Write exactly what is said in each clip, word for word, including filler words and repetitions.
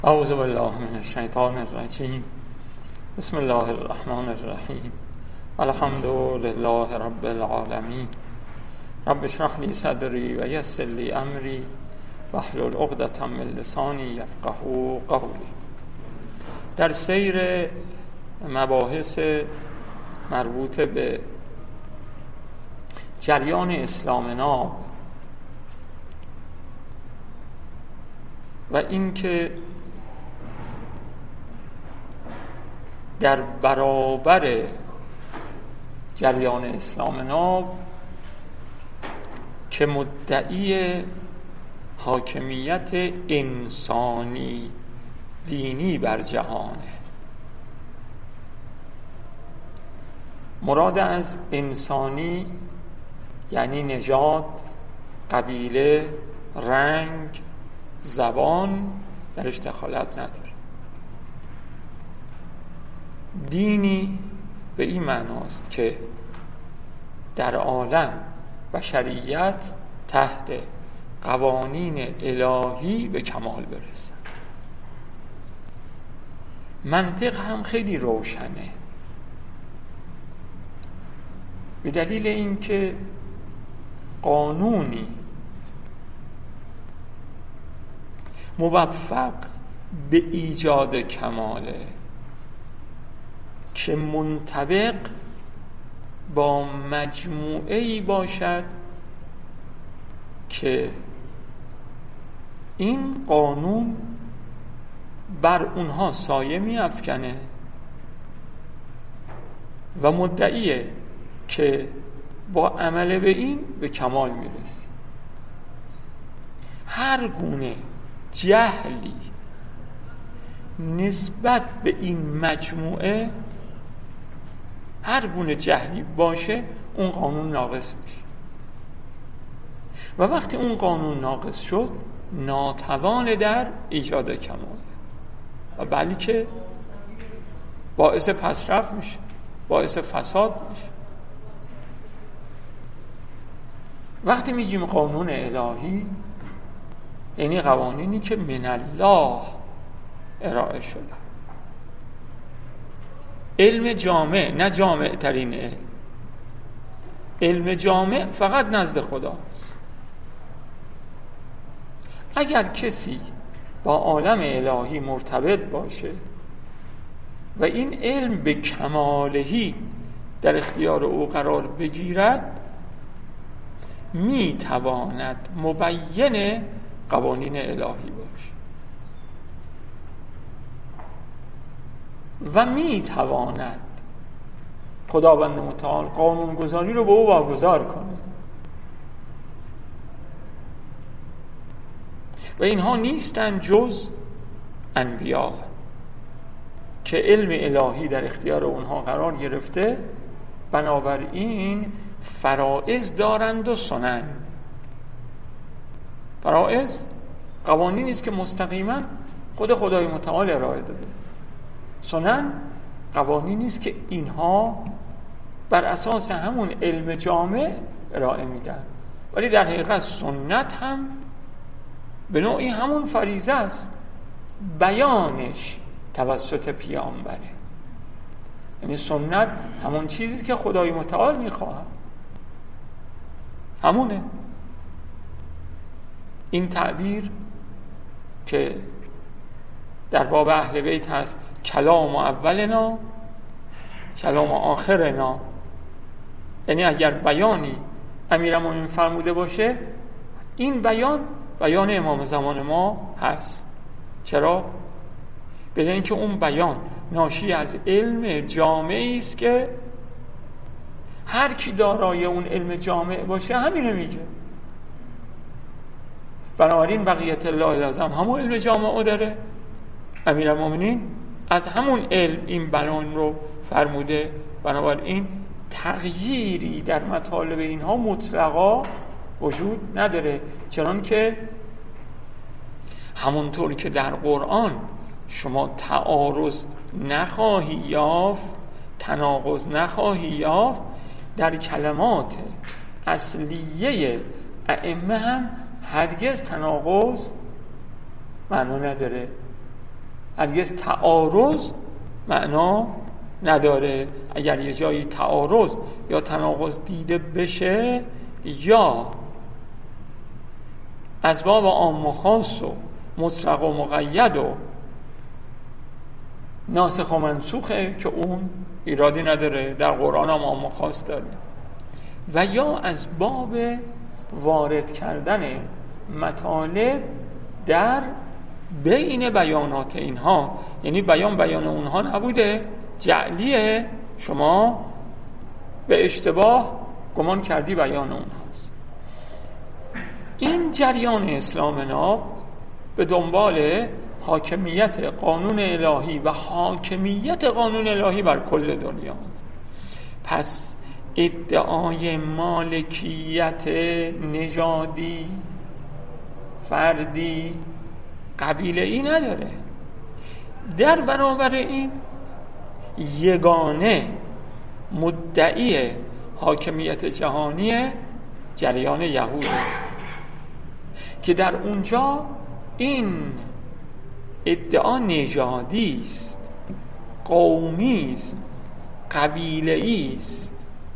اعوذ بالله من الشیطان الرجیم. بسم الله الرحمن الرحیم. الحمد لله رب العالمین. رب اشرح لی صدری و یسر لی امری واحلل عقدة من لسانی یفقهوا قولی. در سیر مباحث مربوط به جریان اسلام ناب و اینکه در برابر جریان اسلام ناب که مدعی حاکمیت انسانی دینی بر جهانه، مراد از انسانی یعنی نژاد، قبیله، رنگ، زبان درش دخالت نداره. دینی به این معناست که در عالم بشریت تحت قوانین الهی به کمال برسه. منطق هم خیلی روشنه، به دلیل اینکه قانونی موفق به ایجاد کماله که منطبق با مجموعه‌ای باشد که این قانون بر اونها سایه می افکنه و مدعیه که با عمل به این به کمال میرسی. هر گونه جهلی نسبت به این مجموعه، هر گونه جهلی باشه، اون قانون ناقص میشه و وقتی اون قانون ناقص شد ناتوان در ایجاد کمال و بلی که باعث پسرفت میشه، باعث فساد میشه. وقتی میگیم قانون الهی یعنی قوانینی که من الله ارائه شده، علم جامع، نه جامع ترین علم، علم جامع فقط نزد خداست. اگر کسی با عالم الهی مرتبط باشه و این علم به کمالهی در اختیار او قرار بگیرد، می تواند مبین قوانین الهی باشه و می تواند خداوند متعال قانون گذاری رو به او واگذار کنه و اینها نیستن جز انبیا که علم الهی در اختیار اونها قرار گرفته، بنابراین فرائض دارند و سنن. فرائض قوانینی است که مستقیما خود خدای متعال ارائه داده. سنن قوانینی است که اینها بر اساس همون علم جامع ارائه میدن، ولی در حقیقت سنت هم به نوعی همون فریضه است، بیانش توسط پیامبره. یعنی سنت همون چیزی که خدای متعال میخواهد، همونه. این تعبیر که در باب اهل بیت هست، کلام اولنا کلام آخرنا، یعنی اگر بیانی امیرالمومنین فرموده باشه، این بیان بیان امام زمان ما هست. چرا؟ به دلیل اینکه اون بیان ناشی از علم جامعی است که هر کی دارای اون علم جامع باشه همینو میگه. بنابراین بقیت الله العظم همون علم جامعه داره، امیرالمومنین از همون علم این بیان رو فرموده. بنابراین تغییری در مطالب اینها مطلقا وجود نداره، چنان که همونطور که در قرآن شما تعارض نخواهی یافت، تناقض نخواهی یافت، در کلمات اصلیه ائمه هم هرگز تناقض معنا نداره. هرگز تعارض معنا نداره. اگر یه جایی تعارض یا تناقض دیده بشه، یا اسباب عام و خاص و مطلق و مقید و ناسخ و منسوخه که اون ایرادی نداره، در قرآن هم عام و خاص داره. و یا از باب وارد کردن مطالب در بین بیانات اینها، یعنی بیان بیان اونها نبوده، جعلیه، شما به اشتباه گمان کردی بیان اونهاست. این جریان اسلام ناب به دنبال حاکمیت قانون الهی و حاکمیت قانون الهی بر کل دنیاست. پس ادعای مالکیت نژادی، فردی، قبیله‌ای نداره. در برابر این یگانه مدعی حاکمیت جهانی جریان یهوده که در اونجا این ادعا نژادی است، قومی است، قبیله‌ای است.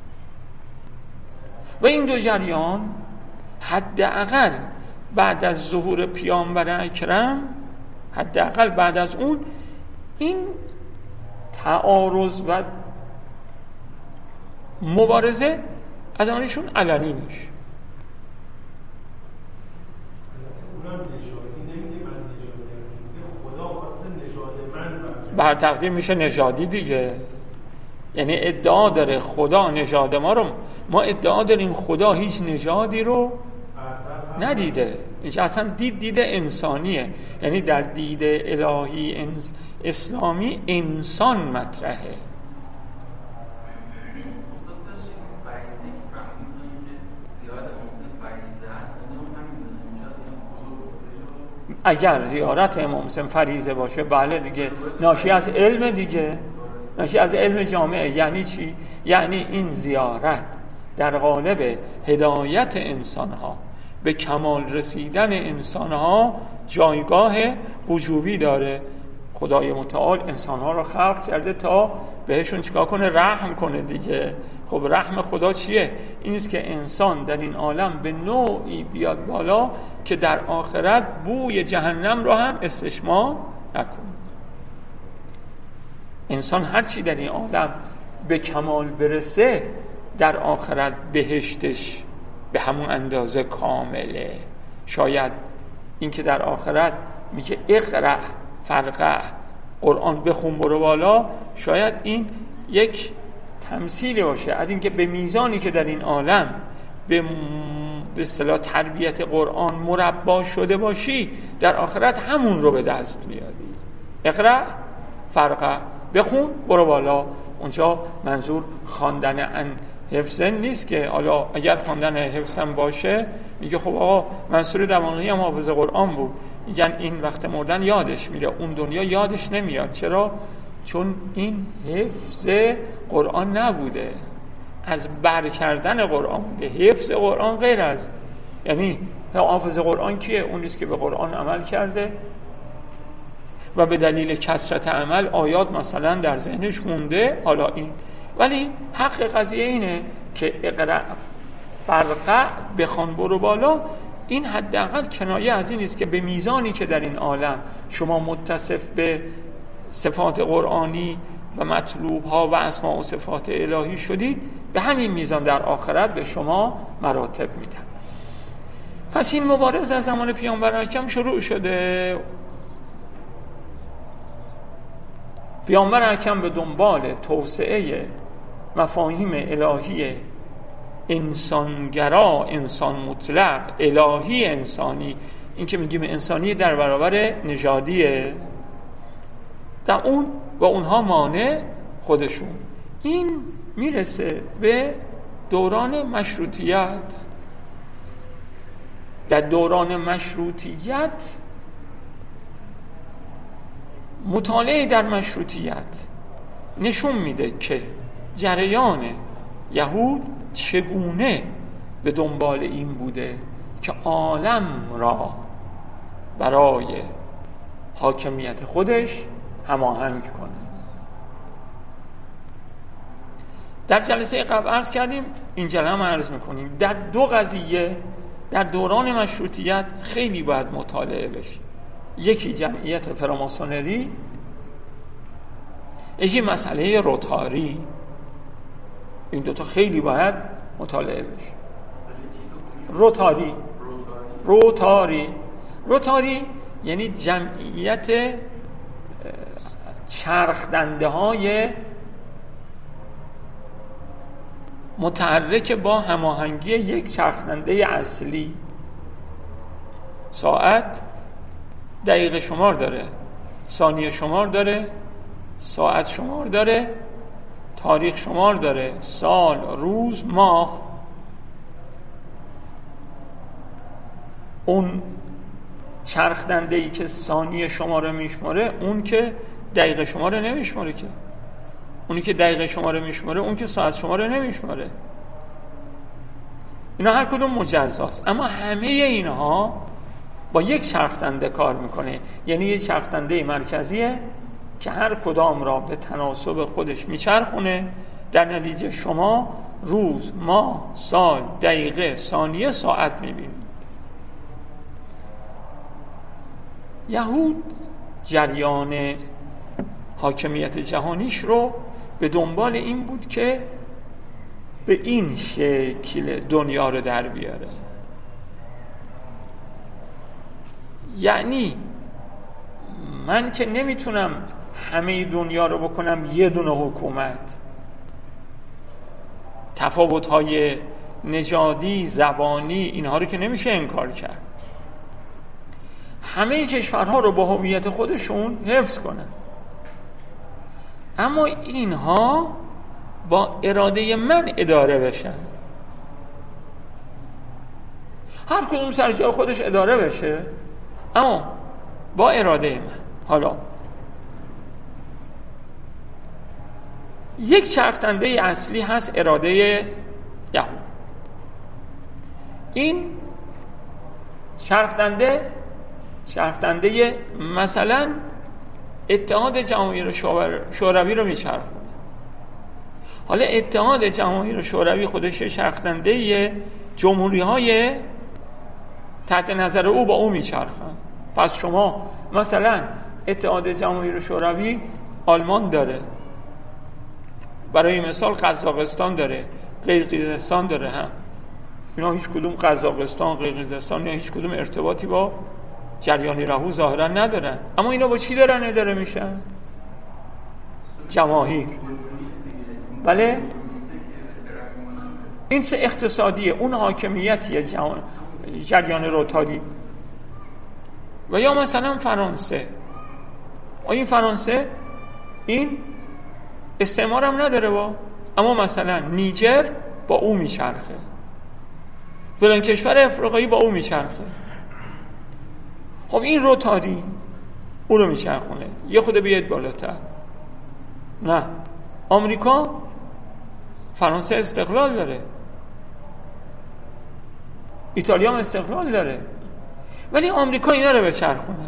و این دو جریان حداقل بعد از ظهور پیامبر اکرم، حداقل بعد از اون، این تعارض و مبارزه از آنشون علنی میشه. بر تقدیم میشه نژادی دیگه، یعنی ادعا داره خدا نژاد ما رو، ما ادعا داریم خدا هیچ نژادی رو ندیده، هیچ اصلا دید دیده انسانیه، یعنی در دید الهی انس... اسلامی انسان مطرحه. اگر زیارت امام حسین فریضه باشه، بله دیگه، ناشی از علم دیگه، ناشی از علم جامعه. یعنی چی؟ یعنی این زیارت در قالب هدایت انسانها به کمال رسیدن انسانها جایگاه وجوبی داره. خدای متعال انسانها رو خلق کرده تا بهشون چیکار کنه؟ رحم کنه دیگه. خب رحم خدا چیه؟ این است که انسان در این عالم به نوعی بیاد بالا که در آخرت بوی جهنم رو هم استشمام نکنه. انسان هرچی در این عالم به کمال برسه، در آخرت بهشتش به همون اندازه کامله. شاید این که در آخرت میگه اقرأ فرقه، قرآن بخون برو بالا، شاید این یک تمثیلی باشه از اینکه به میزانی که در این عالم به به اصطلاح تربیت قرآن مربا شده باشی، در آخرت همون رو به دست میاری. اقرأ فرقه، بخون برو بالا. اونجا منظور خواندن ان حفظن نیست که حالا اگر خواندن حفظن باشه میگه خب آقا منصور دوانقی هم حافظ قرآن بود، میگن این وقت مردن یادش میره، اون دنیا یادش نمیاد. چرا؟ چون این حفظ قرآن نبوده، از بر کردن قرآن بوده. حفظ قرآن غیر از، یعنی حافظ قرآن کیه؟ اون نیست که به قرآن عمل کرده و به دلیل کثرت عمل آیات مثلا در ذهنش مونده. حالا این، ولی حق قضیه اینه که اقرأ فرقه، بخوان برو بالا، این حداقل کنایه از این است که به میزانی که در این عالم شما متصف به صفات قرآنی و مطلوب ها و اسماء و صفات الهی شدید، به همین میزان در آخرت به شما مراتب میدن. پس این مبارزه از زمان پیامبر اکرم شروع شده. پیامبر اکرم به دنبال توسعه مفاهیم الهی انسانگرا، انسان مطلق، الهی انسانی، این که میگیم انسانی در برابر نژادیه، در اون و اونها مانع خودشون. این میرسه به دوران مشروطیت. در دوران مشروطیت، مطالعه در مشروطیت نشون میده که جریان یهود چگونه به دنبال این بوده که عالم را برای حاکمیت خودش هماهنگ کنه. در جلسه قبل عرض کردیم، این جلسه هم عرض میکنیم، در دو قضیه در دوران مشروطیت خیلی باید مطالعه بشه. یکی جمعیت فراماسونری، یکی مسئله روتاری. این دوتا خیلی باید مطالعه بشه. روتاری روتاری روتاری یعنی جمعیت چرخدنده های متحرک با هماهنگی یک چرخدنده اصلی. ساعت دقیقه شمار داره، ثانیه شمار داره، ساعت شمار داره، تاریخ شمار داره، سال، روز، ماه. اون چرخدنده‌ای که ثانیه شماره میشماره، اون که دقیقه شماره نمیشماره، که اونی که دقیقه شماره میشماره اون که ساعت شماره نمیشماره. اینا هر کدوم مجزاست، اما همه اینها با یک چرخدنده کار میکنه. یعنی یک چرخدنده مرکزیه که هر کدام را به تناسب خودش میچرخونه. در نتیجه شما روز، ماه، سال، دقیقه، ثانیه، ساعت میبینید. یهود جریان حاکمیت جهانیش رو به دنبال این بود که به این شکل دنیا رو در بیاره. یعنی من که نمیتونم همه دنیا رو بکنم یه دونه حکومت. تفاوت‌های نژادی، زبانی، اینها رو که نمیشه انکار کرد. همه کشورها رو با هویت خودشون حفظ کنن، اما اینها با اراده من اداره بشن. هر کدوم سر جای خودش اداره بشه، اما با اراده من. حالا یک چرخدنده اصلی هست، اراده یهود. این چرخدنده چرخدنده مثلا اتحاد جماهیر شوروی رو میچرخونه. حالا اتحاد جماهیر شوروی خودش چرخدنده جمهوری های تحت نظر او با او میچرخن. پس شما مثلا اتحاد جماهیر شوروی آلمان داره، برای مثال قزاقستان داره، قرقیزستان داره. هم اینا هیچ کدوم قزاقستان، قرقیزستان یا هیچ کدوم ارتباطی با جریان رهو ظاهرا ندارن، اما اینا با چی دارن اداره میشن؟ جماهیر. بله، این چه اقتصادیه، اون حاکمیتیه جهان، جریان روتاری. و یا مثلا فرانسه، این فرانسه این استعمار هم نداره با، اما مثلا نیجر با او میچرخه، فلان کشور افریقایی با او میچرخه. خب این روتاری او رو میچرخونه. یه خود بیاید بالاتر، نه، آمریکا، فرانسه استقلال داره، ایتالیا هم استقلال داره، ولی آمریکا اینا رو بچرخونه،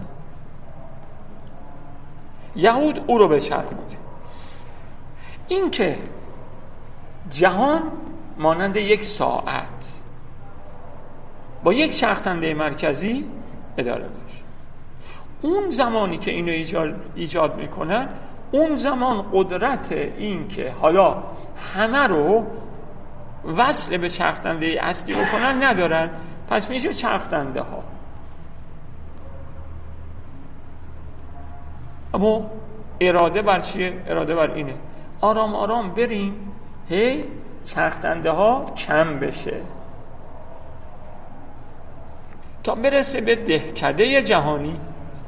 یهود او رو بچرخونه. این که جهان مانند یک ساعت با یک چرخدنده مرکزی اداره بشه. اون زمانی که اینو ایجاد, ایجاد میکنن، اون زمان قدرت این که حالا همه رو وصل به چرخدنده اصلی بکنن ندارن، پس میشه چرخدنده ها. اما اراده بر چیه؟ اراده بر اینه آرام آرام بریم هی چرخدنده ها کم بشه تا برسه به دهکده جهانی.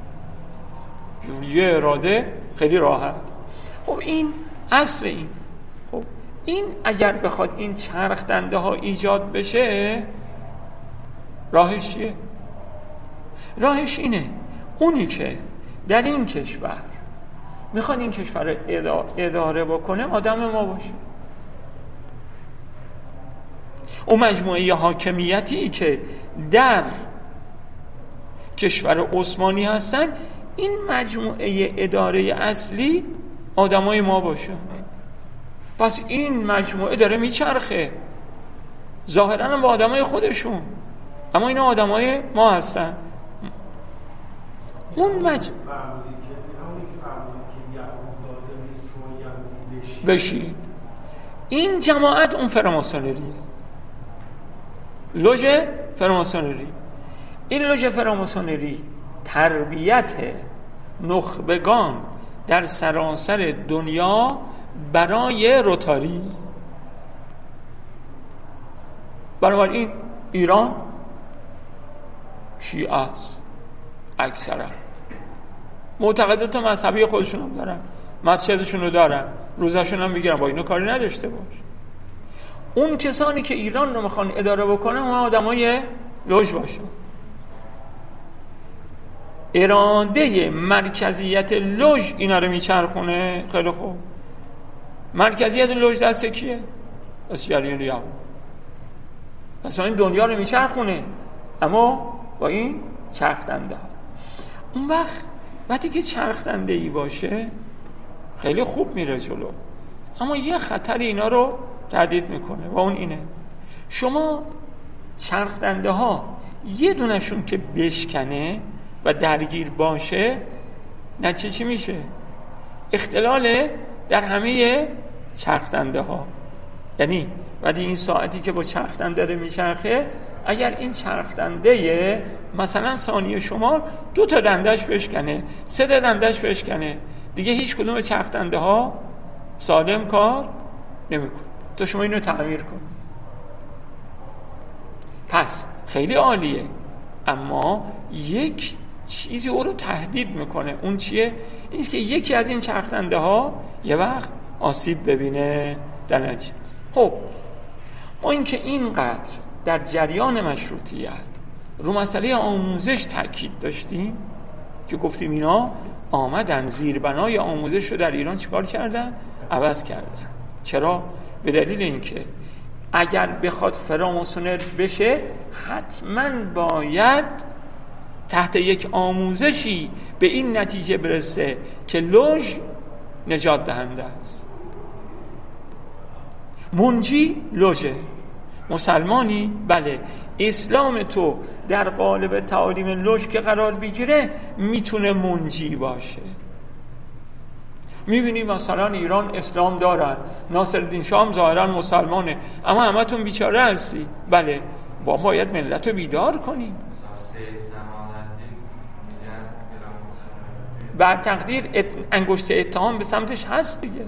یه اراده خیلی راحت. خب این اصل این. خب این اگر بخواد این چرخدنده ها ایجاد بشه، راهش چیه؟ راهش اینه اونی که در این کشور میخواد این کشور رو اداره بکنه آدم ما باشه. اون مجموعه حاکمیتی که در کشور عثمانی هستن، این مجموعه اداره اصلی آدمای ما باشه. پس این مجموعه داره میچرخه، ظاهراً هم با آدمای خودشون، اما اینا آدمای ما هستن. اون مجموعه بشید این جماعت اون فراماسونریه، لوژ فراماسونری. این لوژ فراماسونری تربیت نخبگان در سراسر دنیا برای روتاری. بنابراین ایران شیعه است، اکثرا معتقدات مذهبی خودشون هم دارن، مسجدشون رو دارن، روزشون هم میگیرن، با اینو کاری نداشته باش. اون کسانی که ایران رو میخوان اداره بکنن اون آدمای لوژ باشه. اراده مرکزیت لوژ اینا رو میچرخونه. خیلی خوب، مرکزیت لوژ دست کیه؟ دست جریان یهود. پس این دنیا رو میچرخونه، اما با این چرخدنده ها. اون وقت وقتی که چرخدنده ای باشه خیلی خوب میره جلو، اما یه خطر اینا رو تهدید میکنه و اون اینه شما چرخدنده ها یه دونشون که بشکنه و درگیر باشه، نتیجه چی میشه؟ اختلال در همه چرخدنده ها. یعنی وقتی این ساعتی که با چرخدنده رو میچرخه، اگر این چرخدنده مثلا ثانیه شمار دو تا دندش بشکنه، سه تا دندش بشکنه، دیگه هیچ کدوم چرخدنده ها سالم کار نمیکنه تا شما اینو تعمیر کن. پس خیلی عالیه، اما یک چیزی او رو تهدید میکنه. اون چیه؟ اینه که یکی از این چرخدنده ها یه وقت آسیب ببینه در نتیجه. خب ما این که اینقدر در جریان مشروطیت رو مسئله آموزش تاکید داشتیم که گفتیم اینا آمدن زیربنای آموزش رو در ایران چیکار کردن؟ عوض کردن. چرا؟ به دلیل اینکه اگر بخواد فراماسونر بشه حتما باید تحت یک آموزشی به این نتیجه برسه که لوژ نجات دهنده است. منجی لوژه. مسلمانی؟ بله. اسلام تو در قالب تعالیم لوژ که قرار بگیره میتونه منجی باشه. میبینی مثلا ایران اسلام دارن، ناصرالدین شاه هم ظاهرا مسلمانه، اما همتون بیچاره هستی. بله، با باید ملت رو بیدار کنیم. بر تقدیر ات... انگشت اتهام به سمتش هست دیگه.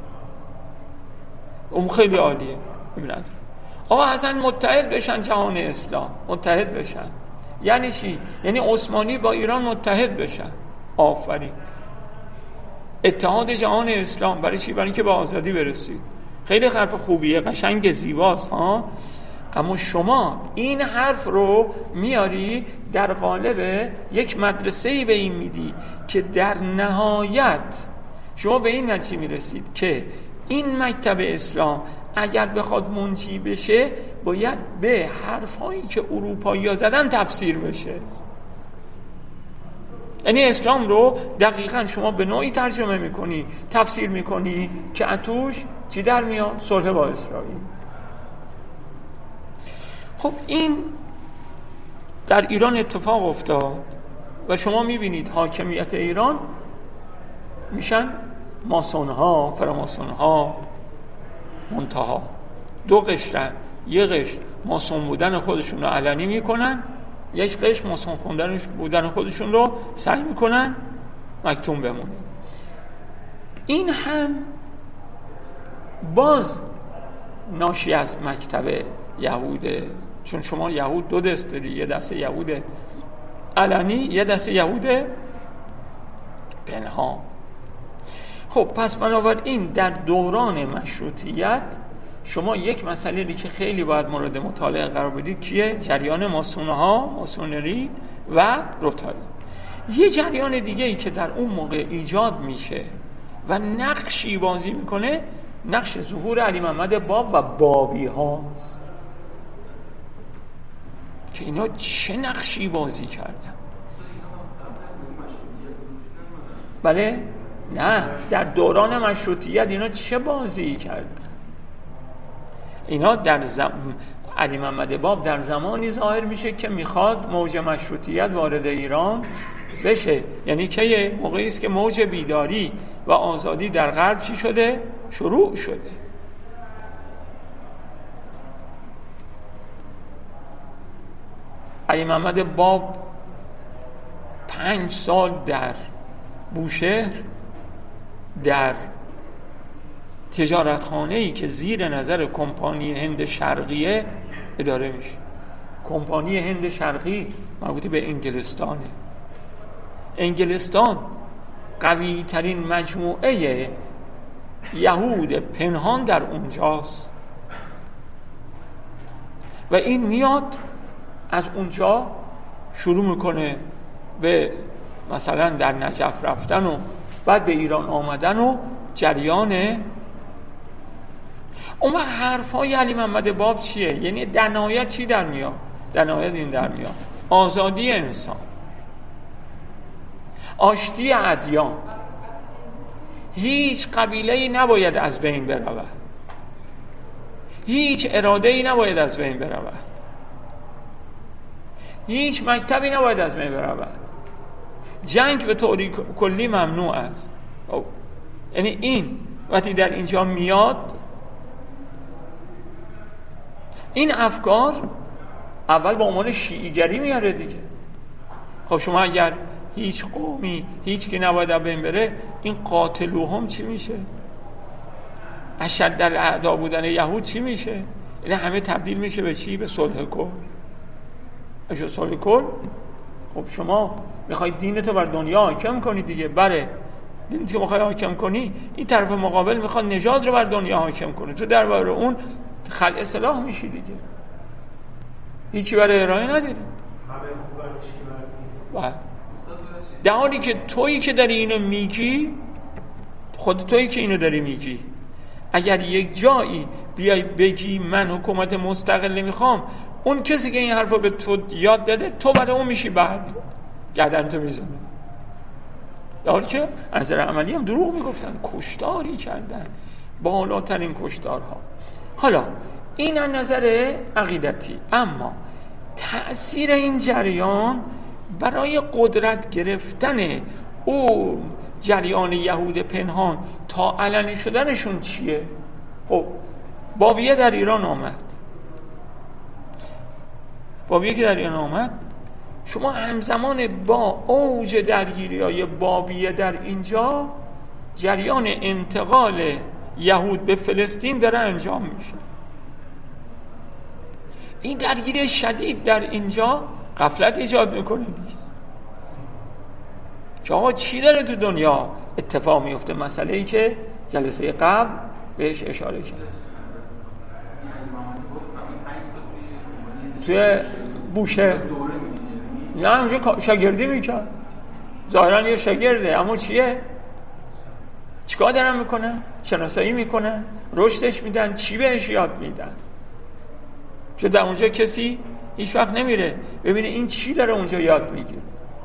اون خیلی عالیه. ببینید آقا حسن متحد بشن، جهان اسلام متحد بشن. یعنی چی؟ یعنی عثمانی با ایران متحد بشن. آفرین. اتحاد جهان اسلام برای چی؟ برای اینکه به آزادی برسید. خیلی حرف خوبیه، قشنگ، زیباست ها. اما شما این حرف رو میاری در قالب یک مدرسه‌ای به این میدی که در نهایت شما به این نتیجه میرسید که این مکتب اسلام اگر بخواد منجی بشه باید به حرفایی که اروپایی‌ها زدن تفسیر بشه. یعنی اسلام رو دقیقاً شما به نوعی ترجمه میکنی، تفسیر میکنی که اتوش چی در میاد؟ صلح با اسرائیل. خب این در ایران اتفاق افتاد و شما میبینید حاکمیت ایران میشن ماسونها، فراماسونها، منتها دو قشرن. یه قشر ماسون بودن خودشون رو علنی میکنن، یک قشر ماسون خوندن بودن خودشون رو سعی میکنن مکتوم بمونه. این هم باز ناشی از مکتب یهوده، چون شما یهود دو دست داری، یه دست یهود علنی، یه دست یهود پنهان. خب پس بنابراین در دوران مشروطیت شما یک مسئله که خیلی باید مورد مطالعه قرار بدید کیه؟ جریان ماسونها، ماسونری و روتاری. یه جریان دیگه ای که در اون موقع ایجاد میشه و نقشی بازی میکنه، نقش ظهور علی محمد باب و بابی هاست که اینا چه نقشی بازی کردن. بله؟ نه، در دوران مشروطیت اینا چه بازی کردن؟ اینا در زم... علی محمد باب در زمانی ظاهر میشه که میخواد موج مشروطیت وارد ایران بشه. یعنی که یه موقعی است که موج بیداری و آزادی در غرب چی شده؟ شروع شده. علی محمد باب پنج سال در بوشهر در تجارتخانه‌ای که زیر نظر کمپانی هند شرقیه اداره میشه. کمپانی هند شرقی مربوط به انگلستانه. انگلستان قوی ترین مجموعه یهود پنهان در اونجاست و این میاد از اونجا شروع میکنه به مثلا در نجف رفتن و بعد به ایران آمدن و جریان اون وقت حرفای علی محمد باب چیه؟ یعنی در نهایت چی در میاد؟ در نهایت این در میاد آزادی انسان، آشتی ادیان، هیچ قبیله‌ای نباید از بین برود، هیچ اراده‌ای نباید از بین برود، هیچ مکتبی نباید از بین برود، جنگ به طوری کلی ممنوع است. یعنی این وقتی در اینجا میاد این افکار اول با عنوان شیعیگری میاره دیگه. خب شما اگر هیچ قومی هیچ که نباید از بین بره، این قاتلوهم چی میشه؟ اشد الاعداء بودن یهود چی میشه؟ این همه تبدیل میشه به چی؟ به صلح کل. اگه صلح کل، خب شما میخوای دینتو بر دنیا حاکم کنی دیگه. بله، دینی که میخوای حاکم کنی، این طرف مقابل میخواد نژاد رو بر دنیا حاکم کنه، تو درباره اون خلع اصلاح میشی دیگه. هیچی برای ارائه نداری. بله، در حالی که تویی که داری اینو میگی، خود تویی که اینو داری میگی، اگر یک جایی بیای بگی من حکومت مستقل میخوام، اون کسی که این حرفو به تو یاد داده، تو برای اون میشی بعد گردن تو میزنه. در حالی که از نظر عملی هم دروغ میگفتن، کشتاری کردن، بالاترین کشتارها. حالا این از نظر عقیدتی. اما تأثیر این جریان برای قدرت گرفتن او جریان یهود پنهان تا علنی شدنشون چیه؟ خب بابیه در ایران آمد. بابیه که در ایران آمد، شما همزمان با اوج درگیری‌های بابیه در اینجا جریان انتقال یهود به فلسطین داره انجام میشه. این درگیری شدید در اینجا غفلت ایجاد میکنه دیگه. که آقا چی داره تو دنیا اتفاق میفته؟ مسئله ای که جلسه قبل بهش اشاره کرد توی بوشه، نه اونجا شاگردی میکرد، ظاهرا یه شاگرده، اما چیه؟ چیکار دارن میکنن؟ شناسایی میکنن، رشدش میدن، چی بهش یاد میدن؟ چون در اونجا کسی هیچ وقت نمیره ببینه این چی داره اونجا یاد میگیره.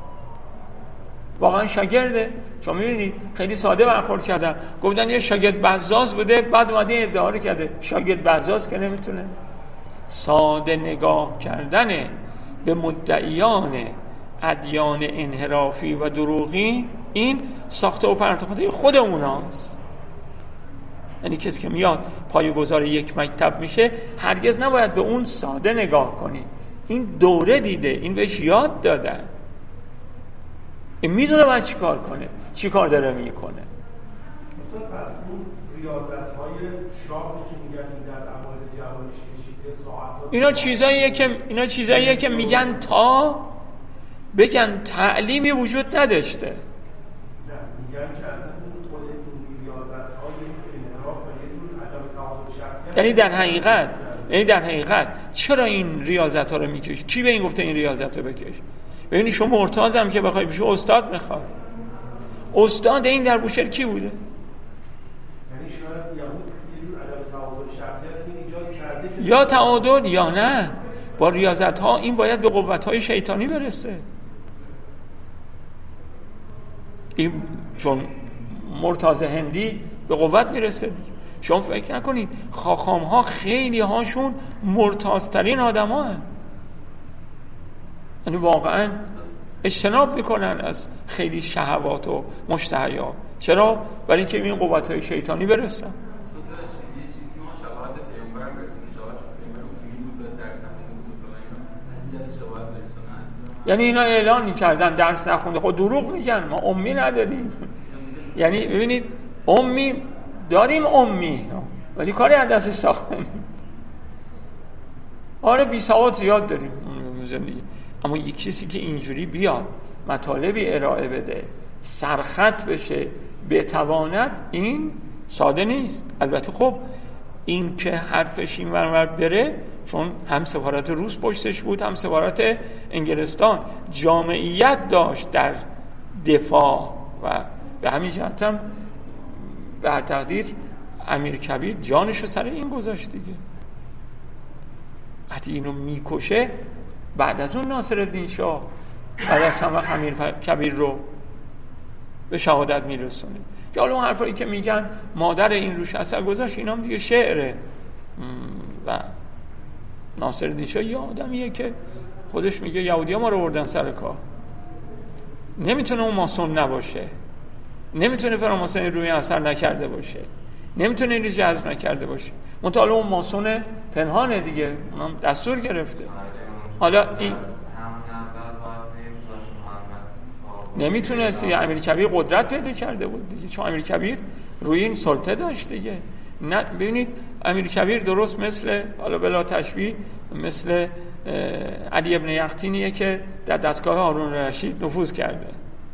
واقعا شاگرده. شما میبینید خیلی ساده برخورد کردن، گفتن یه شاگرد بزاز بوده، بعد اومده ادعا رو کرده شاگرد بزاز که نمیتونه. ساده نگاه کردن به مدعیان ادیان انحرافی و دروغی، این ساخته و پرداخته خود اوناست. یعنی کسی که میاد پایه‌گذار یک مکتب میشه، هرگز نباید به اون ساده نگاه کنی. این دوره دیده، این بهش یاد دادن، این میدونه باید چی کار کنه، چی کار داره میکنه. پس اون ریاضت‌های شاهی که میگن این در اموال جوانش کشیده ساعت، اینا چیزاییه که اینا چیزاییه که میگن تا بگن تعلیمی وجود نداشته. نه میگن که اصلا اون خود اون ریاضت‌های انحراف و یه جور عدم تعادل شخصیت، یعنی در حقیقت یعنی در حقیقت چرا این ریاضت‌ها رو میکش؟ کی به این گفته این ریاضت رو بکش؟ ببینی شما مرتضی هم که بخوای بشو استاد میخواد. استاد این در بوشهر کی بوده؟ یعنی شاید یهود یه جور عدم تعادل شخصیت این ایجاد کرده، یا تعادل یا نه. با ریاضت‌ها این باید به قوت‌های شیطانی برسه. این چون مرتضی هندی به قوت میرسه. شما فکر نکنید خاخام ها خیلی هاشون مرتضی‌ترین آدم ها هن. یعنی واقعا اجتناب میکنن از خیلی شهوات و مشتهیات. چرا؟ برای اینکه این قوت های شیطانی برسن. یعنی اینا اعلان میکردن درس نخونده، خود دروغ میگن، ما امی نداریم. یعنی ببینید امی داریم، امی ولی کاری از دستش ساخته نیم. آره بی سواد زیاد داریم زندگی، اما یک کسی که اینجوری بیاد مطالبی ارائه بده، سرخط بشه، بتواند، این ساده نیست. البته خب این که حرفش این ورور بره، چون هم سفارت روس پشتش بود هم سفارت انگلستان، جامعیت داشت در دفاع و به همین جهت هم به هر تقدیر امیر کبیر جانشو سر این گذاشت دیگه. وقتی اینو میکشه بعد از اون ناصرالدین شاه بعد از هم امیر کبیر رو به شهادت میرسونه. که حالا اون حرفایی که میگن مادر این روش اثر گذاشت، اینا هم دیگه شعره. و ناصرالدین شاه یه آدمیه که خودش میگه یهودی ها ما رو بردن سر کار. نمیتونه اون ماسون نباشه، نمیتونه فراماسونی روی اثر نکرده باشه، نمیتونه اینو جذب نکرده باشه. منتها اون ماسون پنهانه دیگه، اونم دستور گرفته. حالا این نمیتونستی، امیر کبیر قدرت پیدا کرده بود دیگه، چون امیر کبیر روی این سلطه داشت دیگه. نه ببینید امیر کبیر درست مثل، حالا بلا تشبیه، مثل علی ابن یختینیه که در دستگاه هارون رشید نفوذ کرده،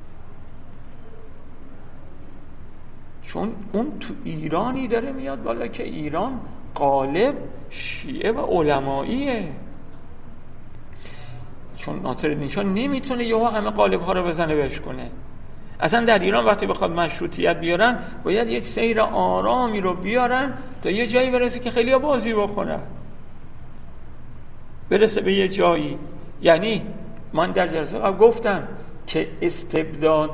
چون اون تو ایرانی داره میاد بالا که ایران غالب شیعه و علماییه. چون ناصرالدین شاه نمیتونه یهو همه قالب ها رو بزنه بهش کنه. اصلا در ایران وقتی بخواد مشروطیت بیارن باید یک سیر آرامی رو بیارن تا یه جایی برسه که خیلی ها بازی بخونن، برسه به یه جایی. یعنی من در جلسه قبل گفتم که استبداد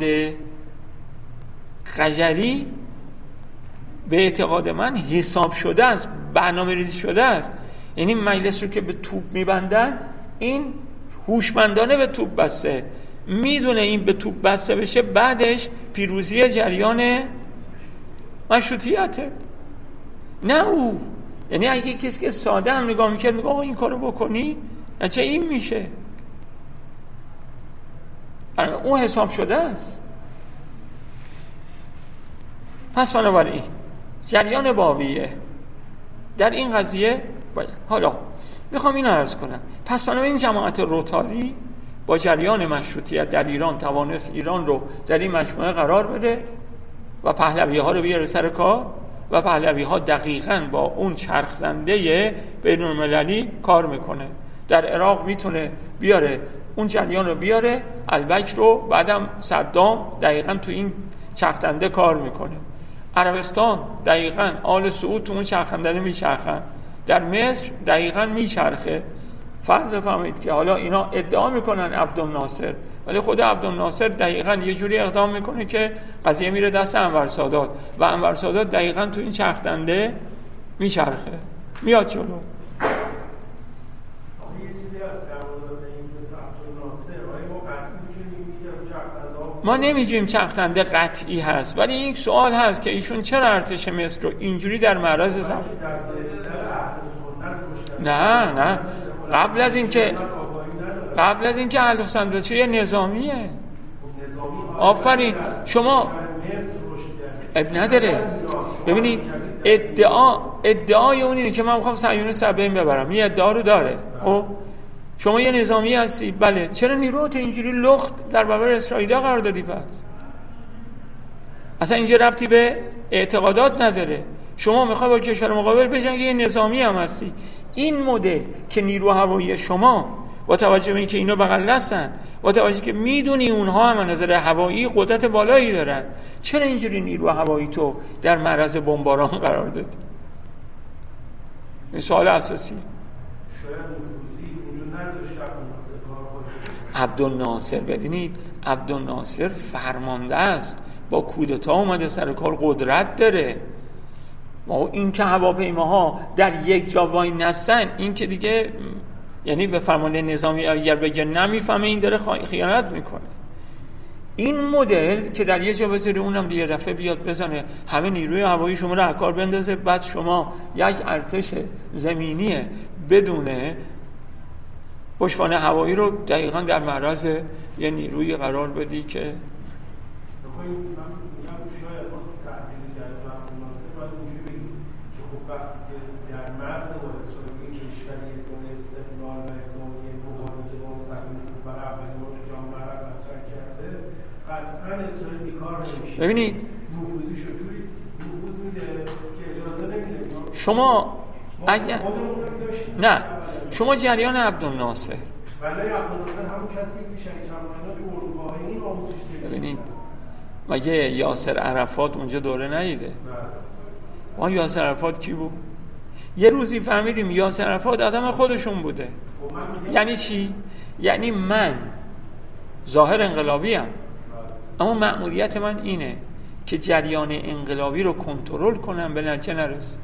قجری به اعتقاد من حساب شده است، برنامه ریزی شده است. یعنی مجلس رو که به توپ میبندن، این هوشمندانه به توپ بسته، میدونه این به توپ بسته بشه بعدش پیروزی جریان مشروطیته، نه او. یعنی اگه کسی که ساده هم نگاه میکرد میگه آقا این کارو بکنی چه این میشه، اون حساب شده است. پس بنابراین جریان بابیه در این قضیه باید. حالا میخوام اینو عرض کنم، پس بنابراین جماعت روتاری با جریان مشروطیت در ایران توانست ایران رو در این مجموعه قرار بده و پهلوی ها رو بیاره سر کار، و پهلوی ها دقیقاً با اون چرخنده بین المللی کار میکنه. در عراق میتونه بیاره اون جریان رو بیاره، البک رو، بعدم صدام دقیقاً تو این چرخنده کار میکنه. عربستان دقیقاً آل سعود تو اون چرخنده میچرخن، در مصر دقیقاً میچرخه. فرض فهمید که حالا اینا ادعا میکنن عبدالناصر، ولی خود عبدالناصر دقیقاً یه جوری اقدام میکنه که قضیه میره دست انور سادات و انور سادات دقیقاً تو این چرخنده میچرخه، میاد جلو. ما نمیگیم چرخنده قطعی هست، ولی این سوال هست که ایشون چرا ارتش مصر رو اینجوری در معرض زد؟ نه نه قبل از این که قبل از این که اهل سنت نظامیه. آفرین، شما اب نداره. ببینید ادعا ادعای اون اینه که من میخوام صهیونی سبعین ببرم، این ادعا رو داره. خب شما یه نظامی هستی، بله، چرا نیروت اینجوری لخت در برابر اسرائیل قرار دادی؟ پس اصلا اینجا ربطی به اعتقادات نداره. شما میخوای با کشور مقابل بجنگی، یه نظامی هم هستی. این مدل که نیرو هوایی شما با توجه به اینکه اینا بغل دستن، با توجه که میدونی اونها هم از نظر هوایی قدرت بالایی دارن، چرا اینجوری نیرو هوایی تو در معرض بمباران قرار دادی؟ این سوال اساسی. عبدالناصر، ببینید عبدالناصر فرمانده است، با کودتا اومده سر کار، قدرت داره. ما این که هواپیماها در یک جا وای نستن، این که دیگه یعنی به فرمانده نظامی اگر بگه نمیفهمه این داره خیانت میکنه. این مدل که در یه جا بذاره اونم یه دفعه بیاد بزنه همه نیروی هوایی شما رو از کار بندازه، بعد شما یک ارتش زمینی بدون پشتوانه هوایی رو دقیقاً در معرض یه نیروی قرار بدی که ببینید شما اگر نه شما جریان عبدالناصر ببینید مگه یاسر عرفات اونجا دوره ندیده؟ ما یاسر عرفات کی بود؟ یه روزی فهمیدیم یاسر عرفات آدم خودشون بوده. یعنی چی؟ یعنی من ظاهر انقلابی ام، اما مأموریت من اینه که جریان انقلابی رو کنترل کنم به نتیجه نرسه.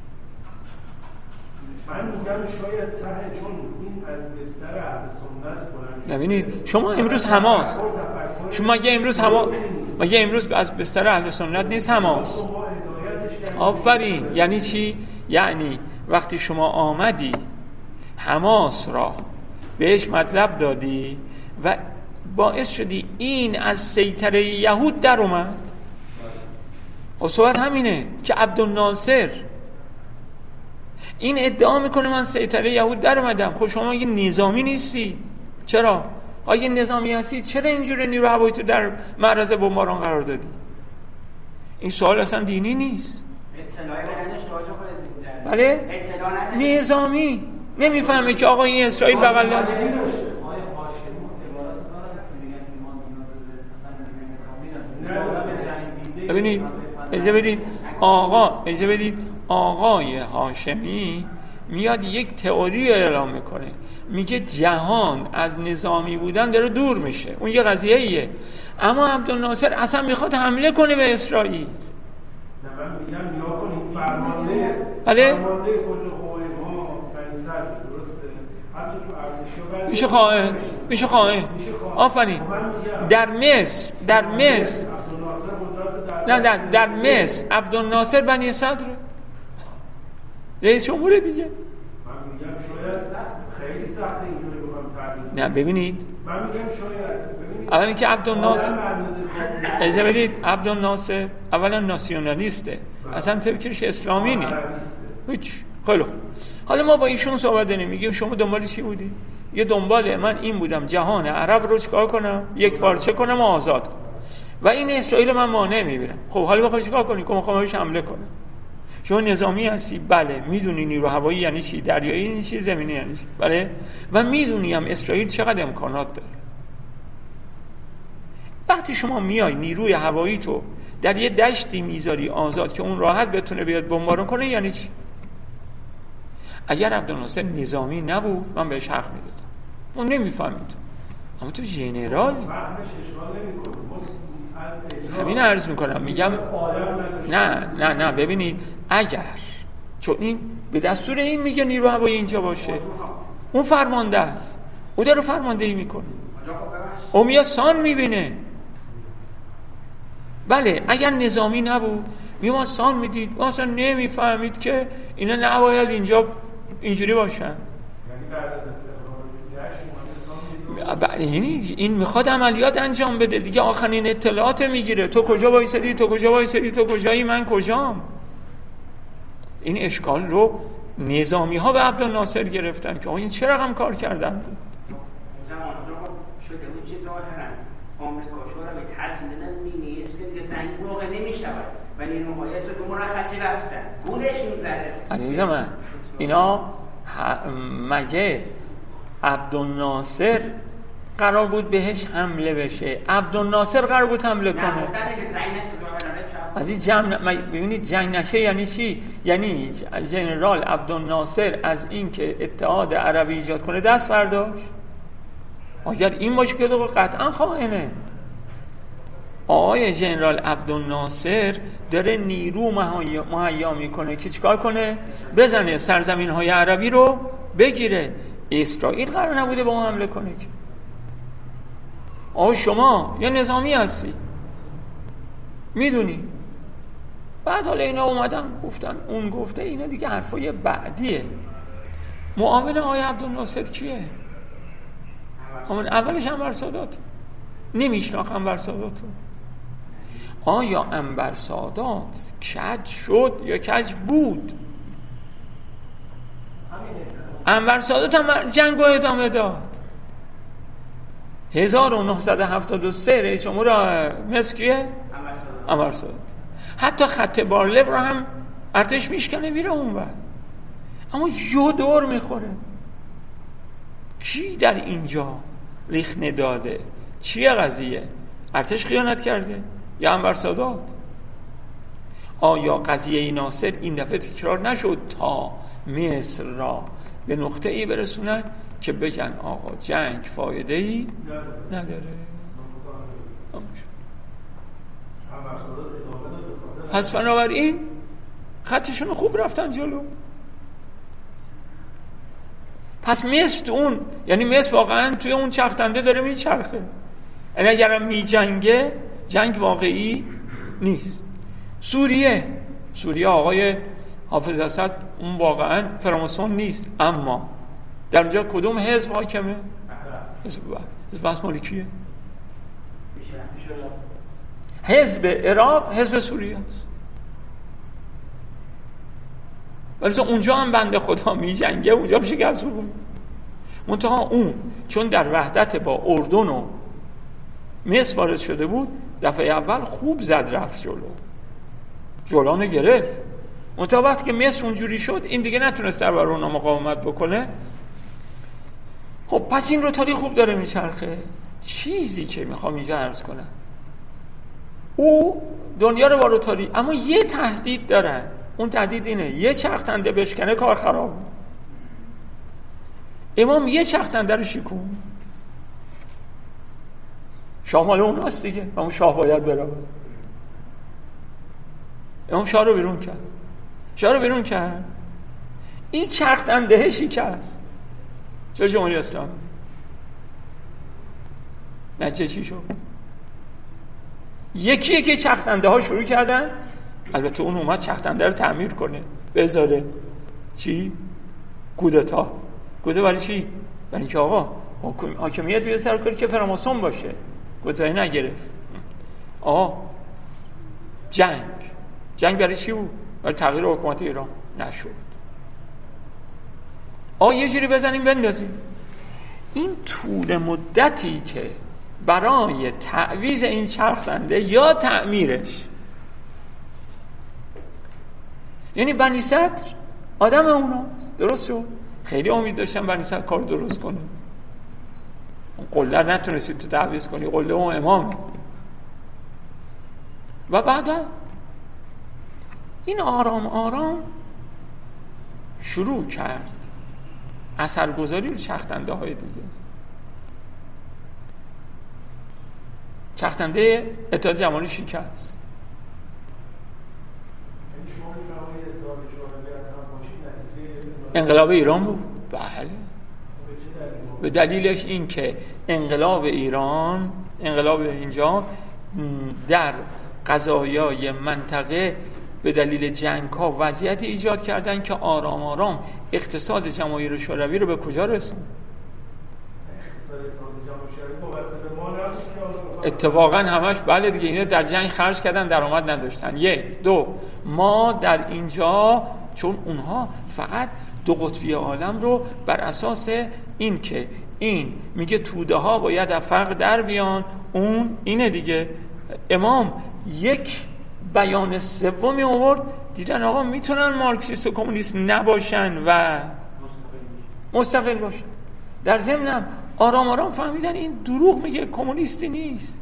من میگم شاید ته چون این از بستر اهل سنت بلند. ببینید شما امروز حماس، شما مگه امروز حماس مگه امروز از بستر اهل سنت نیست حماس؟ آفرین. یعنی چی؟ یعنی وقتی شما آمدی حماس را بهش مطلب دادی و باعث شدی این از سیطره یهود در اومد. و صحبت همینه که عبدالناصر این ادعا میکنه من سیطره یهود در اومدم. خب شما یه نظامی نیستی، چرا؟ اگه نظامی هستی چرا اینجوری نیرو هوایی تو در معرض بمباران قرار دادی؟ این سوال اصلا دینی نیست. بله؟ نظامی نمیفهمه که آقا این اسرائیل بغل دست. ببینید اجازه بدید آقا اجازه بدید آقای هاشمی میاد یک تئوری اعلام میکنه، میگه جهان از نظامی بودن داره دور میشه، اون یه قضیه ایه. اما عبدالناصر اصلا میخواد حمله کنه به اسرائیل. نه من میگم نیا کنید فرمانده بله؟ فرمانده کل قوای ما فیصل درسته، حتی تو ارتش میشه خائن میشه خائن آفرین. در مصر در مصر نه در, در مصر عبدالناصر بنی صدر رئیس جمهور دیگه. من میگم شاید خیلی سخته اینطوری بخوام تعریف. نه ببینید من میگم شاید ببینید اولا که عبدالناصر اجازه بدید عبدالناصر اولا ناسیونالیسته، اصلا تفکرش اسلامی نیست هیچ. خیلی خوب، حالا ما با ایشون صحبت داریم، میگیم شما دنبال چی بودی؟ یه دنبال من این بودم جهان عرب رو چیکار کنم، یک پارچه کنم و آزاد کنم و این اسرائیل من مانع میبینم. خب حالا بخوای چیکار کنی؟ که میخوام بهش حمله کنم. شما نظامی هستی؟ بله. میدونی نیرو هوایی یعنی چی، دریایی یعنی چی، زمینی یعنی چی؟ بله. و میدونی هم اسرائیل چقدر امکانات داره. وقتی شما میای نیروی هوایی تو در یه دشتی میذاری آزاد که اون راحت بتونه بیاد بمباران کنه یعنی چی؟ اگر عبدالناصر نظامی نبود من بهش حق میدادم، اون نمیفهمید. اما تو ژنرال همین عرض میکنم، میگم نه نه نه ببینید اگر چون این به دستور این میگه نیرو هوایی اینجا باشه، اون فرمانده است، او داره فرماندهی میکنه، او میاد سان میبینه. بله اگر نظامی نبود میومد سان میدید، ما اصلا نمیفهمید که اینا نباید اینجا اینجوری باشن. یعنی این میخواد عملیات انجام بده دیگه، آخرین اطلاعات میگیره، تو کجا وایسادی، تو کجا وایسادی، تو کجایی، من کجام. این اشکال رو نظامی ها به عبدالناصر گرفتن که این چه رقم کار کردن بود. شده بود چه ظاهرن آمریکا شورا به ترسیم دادن مینیست که دیگه جنگ موقع نمیشود و نیروهای اسرائیل مرخصی رفتن گولشون زده. عزیز من اینا مگه عبدالناصر قرار بود بهش حمله بشه؟ عبدالناصر قرار بود حمله کنه. از این جنگ ببینید جنگ نشه یعنی چی؟ یعنی ژنرال عبدالناصر از این که اتحاد عربی ایجاد کنه دست برداشت. اگر این باشه که قطعا خائنه. آقای جنرال عبدالناصر داره نیرو مهیا میکنه که چیکار کنه؟ بزنه سرزمین های عربی رو بگیره. اسرائیل قرار نبوده با ما حمله کنه که. آقا شما یه نظامی هستی میدونی. بعد حالا اینا اومدن گفتن اون گفته، اینا دیگه حرفای بعدیه. معاون آقای عبدالناصر کیه؟ اولش انور سادات. نمیشناخت انور سادات. آیا انور سادات کج شد یا کج بود؟ انور سادات هم جنگ رو ادامه داد. هزار و نهصد و هفتاد و سه رئیس جمهور مصر کیه؟ انور سادات. حتی خط بارلب رو هم ارتش میشکنه میره اون ور، اما یه دور میخوره. کی در اینجا ریخنه داده؟ چیه قضیه؟ ارتش خیانت کرده یا انور سادات؟ آیا قضیه ناصر این دفعه تکرار نشد تا مصر را به نقطه ای برسونن که بگن آقا جنگ فایده ای نداره؟ پس بنابراین خطشون خوب رفتن جلو. پس مصر تو اون، یعنی مصر واقعا توی اون چرخنده داره میچرخه. یعنی اگرم میجنگه جنگ واقعی نیست. سوریه سوریه آقای حافظ اسد اون واقعا فراماسون نیست، اما در اونجا کدوم حزب حاکمه؟ حزب بس مالکیه. حزب عراق حزب سوریه است. ولی اونجا هم بنده خدا می جنگه، اونجا میشه شکست بود. منتها اون چون در وحدت با اردن و مصر وارد شده بود، دفعه اول خوب زد رفت جلو، جلانه گرفت. منتها وقتی که مصر اونجوری شد این دیگه نتونست در برای اونا مقاومت بکنه. خب پس این روتاری خوب داره میچرخه. چیزی که میخوام اینجا عرض کنم، او دنیا رو با روتاری، اما یه تهدید دارن. اون تهدید اینه یه چرخنده بشکنه کار خراب. امام یه چرخنده رو شکون، شاه مال اون هست دیگه، اون شاه باید بره. امام شاه رو بیرون کرد، شاه رو بیرون کرد، این چرخنده شکست. چه جمهوری اسلامی نتیجه چی شد؟ یکی یکی چرخنده ها شروع کردن. البته اون اومد چرخنده رو تعمیر کنه، بذاره چی؟ کودتا. کودتا برای چی؟ برای اینکه آقا حاکمیت بیاد سر کاری که فراماسون باشه. کودتایی نگرفت. آقا جنگ جنگ برای چی بود؟ برای تغییر حکومت ایران. نشد. آقا یه جوری بزنیم بندازیم. این طول مدتی که برای تعویض این چرخنده یا تعمیرش، یعنی بنی صدر آدم اوناست، درست شد. خیلی امید داشتم بنی صدر کار درست کنه. قله نتونستی تو تعویض کنی، قله اون امامه. و بعدا این آرام آرام شروع کرد اثرگذاری رو چرخنده های دیگه. چرخنده اتحاد جماهری شکست. انقلاب ایران بود. بله. به دلیلش این که انقلاب ایران، انقلاب اینجا در قضایای منطقه به دلیل جنگ ها وضعیت ایجاد کردن که آرام آرام اقتصاد جماهیر شوروی رو به کجا رسوند؟ اتفاقا همش بله دیگه، اینا در جنگ خرج کردن، درآمد نداشتن. یک دو ما در اینجا چون اونها فقط دو قطبی عالم رو بر اساس این که این میگه توده ها باید از فقر در بیان، اون اینه دیگه. امام یک بیان سومی آورد، دیدن آقا میتونن مارکسیست و کمونیست نباشن و مستقل باشن. در ضمن آرام آرام فهمیدن این دروغ میگه، کمونیستی نیست.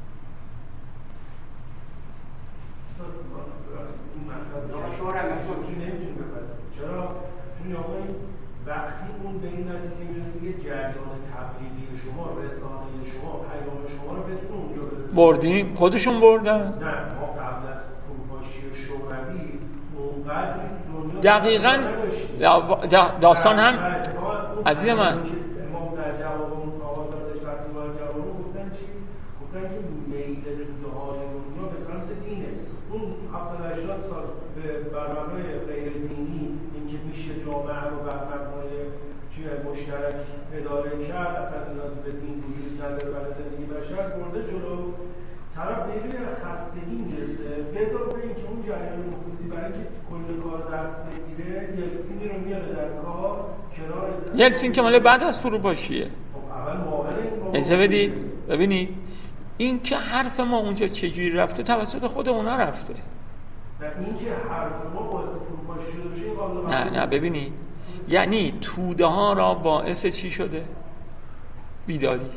چرا؟ چون آقا وقتی اون به این نتیجه میرسه که جریان تبلیغی شما، رسانه شما، پیام شما رو بتونه اونجا برسونه. بردیم، خودشون بردن. نه ما قبل از فروپاشی شوروی اونقدر دنیا دقیقاً داستان هم عزیز من ما در جواب اون آقا دادش وقتی ما جواب گفتن چی؟ گفتن که میل توده های دنیا به سمت دینه. اون هفتاد هشتاد سال به برنامه غیر دینی اینکه میشه جامعه رو بر مبنای چیه مشترک اداره کرد، اصلا نیازی به دین وجود نداره برای زندگی بشر، برده جلو طرف به یه خستگی میرسه. بذار به اینکه اون جریان نفوذی برای اینکه کل کار دست بگیره یلتسینی رو میاره در کار کنار. یلتسین که مال بعد از فروپاشیه. خب اول معامله اجازه بدید ببینید این که حرف ما اونجا چجوری رفته توسط خود اونا رفته. نه این که حرف ما باعث فروپاشی شده بشه این قابل نه نه ببینید یعنی توده ها را باعث چی شده؟ بیداری.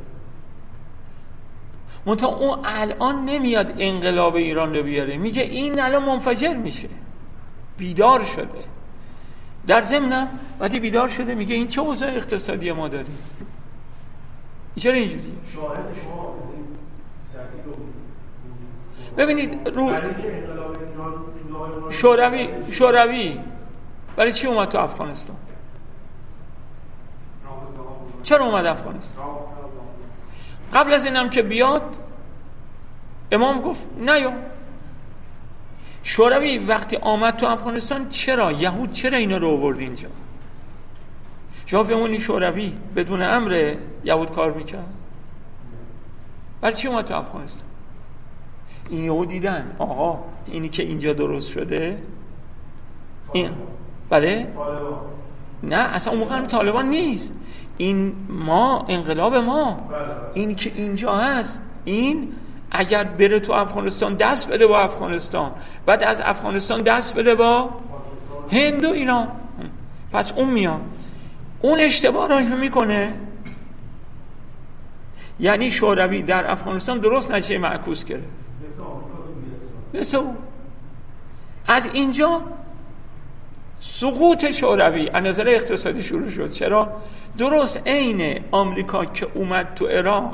منتها اون الان نمیاد انقلاب ایران رو بیاره، میگه این الان منفجر میشه. بیدار شده. در ضمنم وقتی بیدار شده میگه این چه اوضاع اقتصادی ما داریم؟ چرا اینجوریه؟ شاهد شما ببینید رو شوروی شوروی برای چی اومد تو افغانستان؟ چرا اومد افغانستان؟ قبل از اینم که بیاد امام گفت نیا. شوروی وقتی آمد تو افغانستان چرا یهود چرا اینا رو آورد اینجا؟ شما فهمونی شوروی بدون امر یهود کار میکرد؟ برای چی اومد تو افغانستان؟ این یهود دیدن آقا اینی که اینجا درست شده این بله نه اصلا اون موقع طالبان نیست، این ما انقلاب ما اینی که اینجا هست این اگر بره تو افغانستان دست بده با افغانستان، بعد از افغانستان دست بده با هند و ایران، پس اون میاد اون اشتباه را میکنه. یعنی شوروی در افغانستان درست نتیجه معکوس کرده مثل اون. از اینجا سقوط شوروی از نظر اقتصادی شروع شد. چرا؟ درست عین آمریکا که اومد تو عراق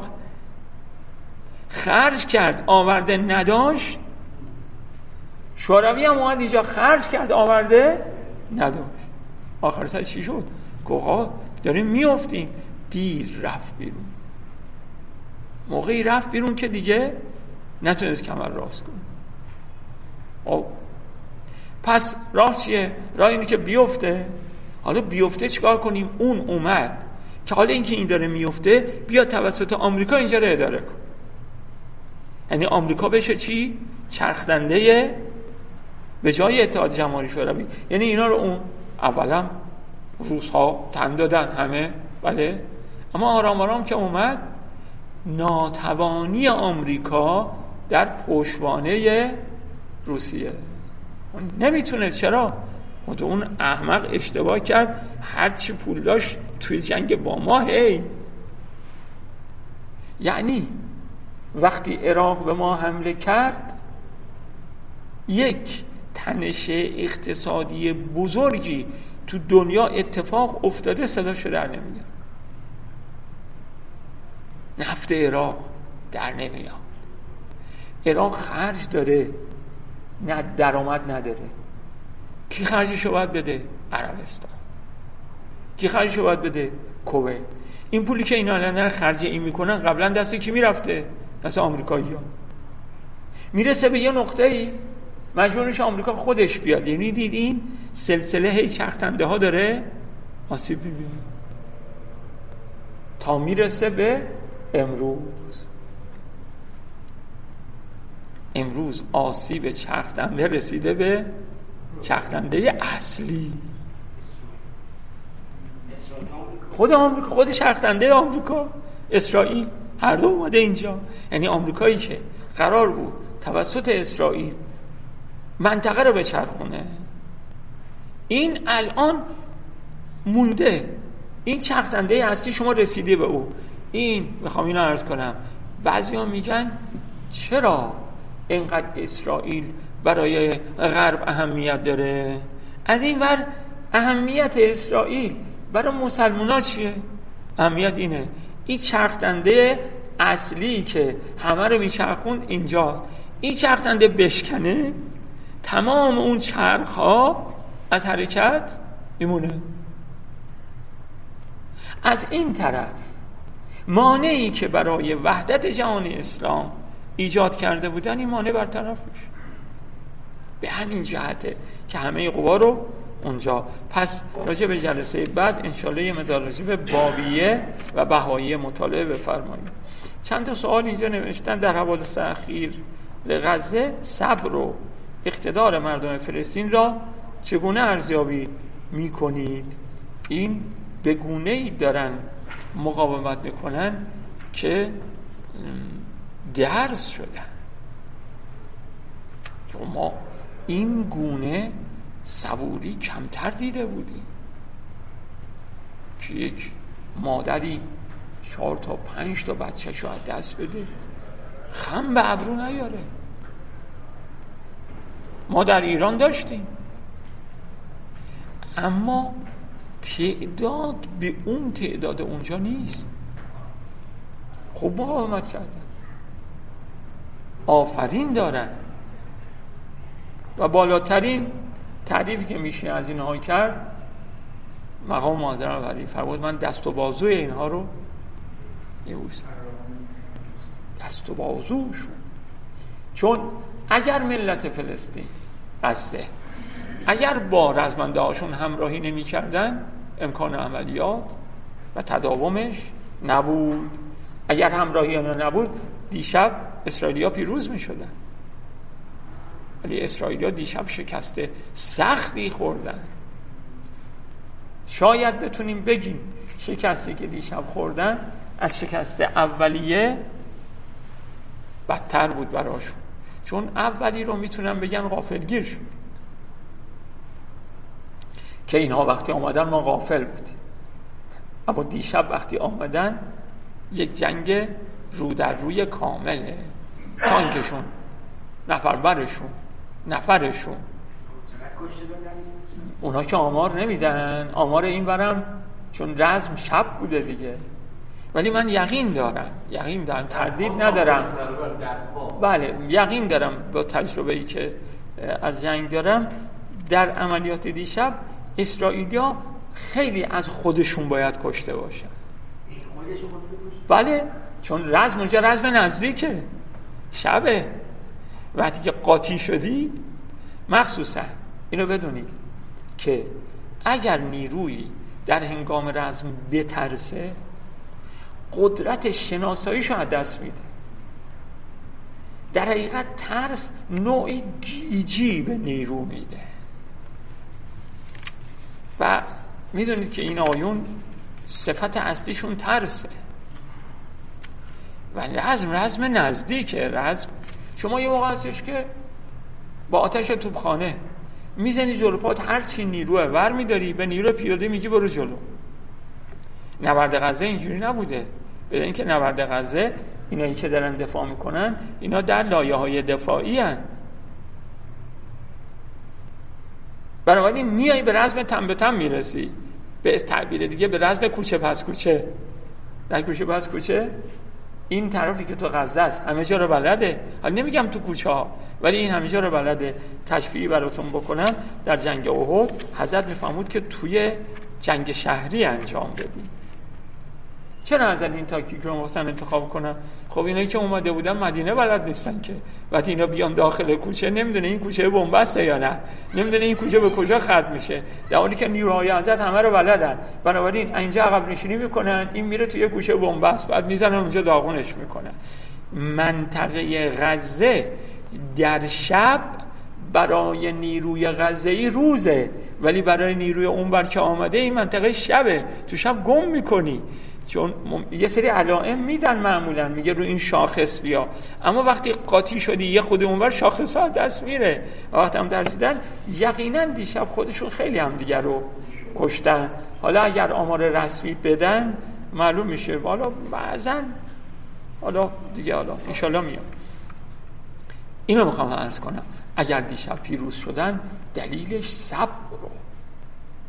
خرج کرد آورده نداشت، شوروی هم اومد اینجا خرج کرد آورده نداشت. آخر سر چی شد؟ گوها داریم میافتیم. دیر رفت بیرون، موقعی رفت بیرون که دیگه نتونست کمر راست کنه. او پس راه چیه؟ راه اینه که بیفته. حالا بیفته چیکار کنیم؟ اون اومد که حالا اینکه این داره میفته بیا توسط آمریکا اینجا رو اداره کن. یعنی آمریکا بشه چی؟ چرخدنده به جای اتحاد جماهیر شوروی. یعنی اینا رو اون اولا روس ها تن دادن همه بله، اما آرام آرام که اومد ناتوانی آمریکا در پشتوانه روسیه نمیتونه. چرا؟ اون احمق اشتباه کرد، هرچی پول داشت توی جنگ با ما هی. یعنی وقتی عراق به ما حمله کرد یک تنش اقتصادی بزرگی تو دنیا اتفاق افتاده، صداشو در نمیاد. نفت عراق در نمیاد. عراق خرج داره نه درآمد نداره. کی خرجشو باید بده؟ عربستان. کی خرجشو باید بده؟ کویت. این پولی که اینا الان خرج این میکنن قبلا دست کی میرفته؟ دست آمریکایی‌ها. میرسه به یه نقطه‌ای مجبور میشه آمریکا خودش بیاد. یعنی دید این سلسله هی چرخنده ها داره آسیب میبینه تا میرسه به امروز. امروز آسیب چرخنده رسیده به چرخنده اصلی. خود آمریکا، خود چرخنده آمریکا، اسرائیل، هر دو اومده اینجا. یعنی آمریکایی که قرار بود توسط اسرائیل منطقه رو بچرخونه، این الان مونده. این چرخنده اصلی شما رسیده به او. این میخوام اینو عرض کنم، بعضیا میگن چرا اینقدر اسرائیل برای غرب اهمیت داره؟ از این ور اهمیت اسرائیل برای مسلمان‌ها چیه؟ اهمیت اینه این چرخنده اصلی که همه رو میچرخوند اینجا، این چرخ دنده بشکنه تمام اون چرخ ها از حرکت میمونه. از این طرف مانعی که برای وحدت جهان اسلام ایجاد کرده بودن، این مانع برطرف میشه. به همین جهته که همه قوا رو اونجا. پس راجع به جلسه بعد انشالله یه مقدار راجع به بابیه و بهایی مطالعه بفرمایید. چند تا سوال اینجا نوشتن در حوادث اخیر غزه، صبر و اقتدار مردم فلسطین را چگونه ارزیابی میکنید؟ این به گونه‌ای دارن مقاومت میکنن که درس شدن. ما این گونه صبوری کمتر دیده بودیم که یک مادری چهار تا پنج تا بچه شو از دست بده، خم به ابرو نیاره. ما در ایران داشتیم، اما تعداد به اون تعداد اونجا نیست. خوب مقاومت کردن، آفرین دارن. و بالاترین تعریفی که میشه از اینها کرد، مقام معظم ولی فرمود من دست و بازوی اینها رو میبوسم، دست و بازوشون. چون اگر ملت فلسطین غزه اگر با رزمنده هاشون همراهی نمی کردن، امکان عملیات و تداومش نبود. اگر همراهی آنها نبود، دیشب اسرائیلیا پیروز می شدن. ولی اسرائیلیا دیشب شکست سختی خوردن. شاید بتونیم بگیم شکستی که دیشب خوردن از شکست اولیه بدتر بود براشون، چون اولی رو میتونن بگن غافلگیر شد که اینها وقتی آمدن ما غافل بودیم. اما دیشب وقتی آمدن یک جنگ رو در روی کامله، تانکشون، نفربرشون، نفرشون. اونا که آمار نمیدن، آمار این برم چون رزم شب بوده دیگه. ولی من یقین دارم یقین دارم تردید ندارم بله یقین دارم با تجربه‌ای که از جنگ دارم، در عملیات دیشب اسرائیلیا خیلی از خودشون باید کشته باشن. بله، چون رزم اونجا رزم نزدیکه، شبه. وقتی که قاطی شدی، مخصوصا اینو بدونید که اگر نیرویی در هنگام رزم بترسه، قدرت شناساییش رو از دست میده. در حقیقت ترس نوعی گیجی به نیرو میده. و میدونید که این آیون صفت اصلیشون ترسه. و رزم رزم نزدیکه. رزم شما یه موقع هستش که با آتش توپخانه میزنی جلو پات، هر چی نیروه ور میداری، به نیرو پیاده میگی برو جلو. نبرد غزه اینجوری نبوده. بدون اینکه نبرد غزه اینایی که دارن دفاع میکنن، اینا در لایه های دفاعی هن. بنابراین میای به رزم تن به تن میرسی، به تعبیر دیگه به رزم کوچه پس کوچه. در کوچه پس کوچه این طرفی که تو غزه است همه جا رو بلده، حالا نمیگم تو کوچه ها، ولی این همه جا رو بلده. تشفیعی براتون بکنم، در جنگ احد حضرت میفهمود که توی جنگ شهری انجام بدیم. چرا از این تاکتیک رو مثلا انتخاب کنم؟ خب اینایی که اومده بودن مدینه بلد نیستن که، وقتی اینا بیان داخل کوچه نمیدونه این کوچه بنبسته یا نه، نمیدونه این کوچه به کجا ختم میشه، در حالی که نیروهای حضرت همه رو بلدن. بنابراین اینجا عقب نشینی میکنن، این میره توی کوچه بنبست، بعد میزنن اونجا داغونش میکنن. منطقه غزه در شب برای نیروی غزه‌ای روزه، ولی برای نیروی اونور که آمده این منطقه شبه، تو شب گم میکنی. چون یه سری علائم میدن معمولا، میگه رو این شاخص بیا، اما وقتی قاطی شدی یه خود اونور شاخص ها دست میره. وقتی هم درسیدن یقینا دیشب خودشون خیلی هم دیگر رو کشتن. حالا اگر آمار رسمی بدن معلوم میشه، حالا بعضا حالا دیگه حالا انشالله میاد. اینو میخوام عرض کنم، اگر دیشب پیروز شدن دلیلش صبر و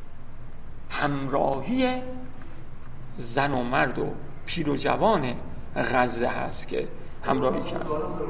همراهی زن و مرد و پیر و جوان غزه هست که همراهی کرد.